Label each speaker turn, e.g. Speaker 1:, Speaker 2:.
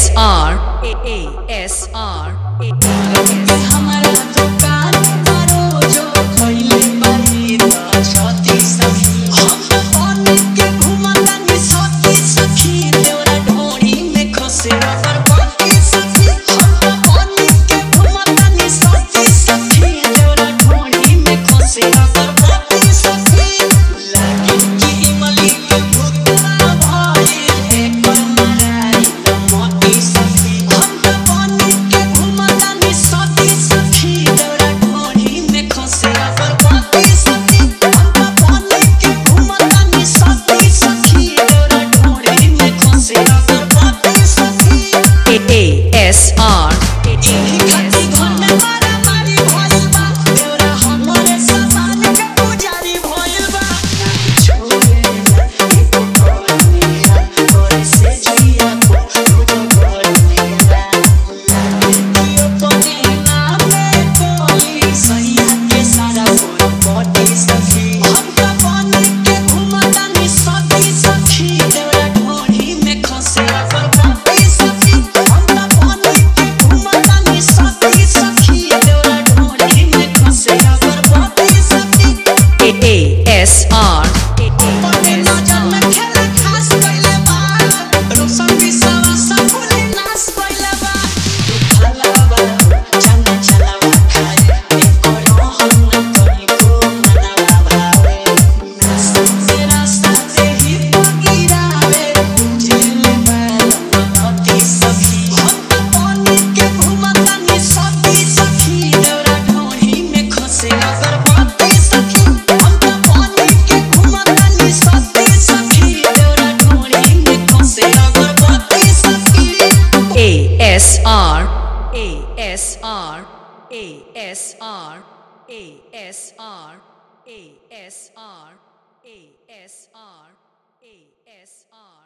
Speaker 1: हमारा दुकान करो जो खइले बाई त छती सखी हम पानी के घुमतानी सती सखी तोरा ढोड़ी में खसे रबर बाकी सखी हम पानी के घुमतानी सती सखी तोरा ढोड़ी में खसे रबर बाकी सखी लागे कि इमली के भूतवा भाई एक मराई त मोती सखी हम पानी के घुमतानी सती सखी तोरा ढोड़ी में खसे रबर बाकी सखी हम पानी के घुमतानी सती सखी तोरा ढोड़ी में खसे रबर बाकी सखी एही खातिर घर में मारामारी भइल बा तोरा हमरे सामान के पुजारी भइल बा छोड़े ना एको कोनिया तोरे से जिया को तू कोनिया लागियो पदीना में कोई सैया के सारा कोई बॉडी सखी हम पानी के घुमतानी सती सखी तोरा ढोड़ी में खसे रबर बाकी सखी हम पानी के घुमतानी सती सखी तोरा ढोड़ी में खसे रबर बाकी सखी पटे नजर में खेले खास कइले बा रोशन विश्वास फूले नाश कइले बा भलावा चंदा चलावा खाए एको रोहन न कोई को मनावा भावे नास्ता तेरा साथे ही पगिरावे जेल में अति सखी हम पानी के घुमतानी सती सखी तोरा ढोड़ी में खसे रबर बाकी सखी हम पानी के घुमतानी सती सखी तोरा ढोड़ी में खसे रबर बाकी सखी
Speaker 2: ASR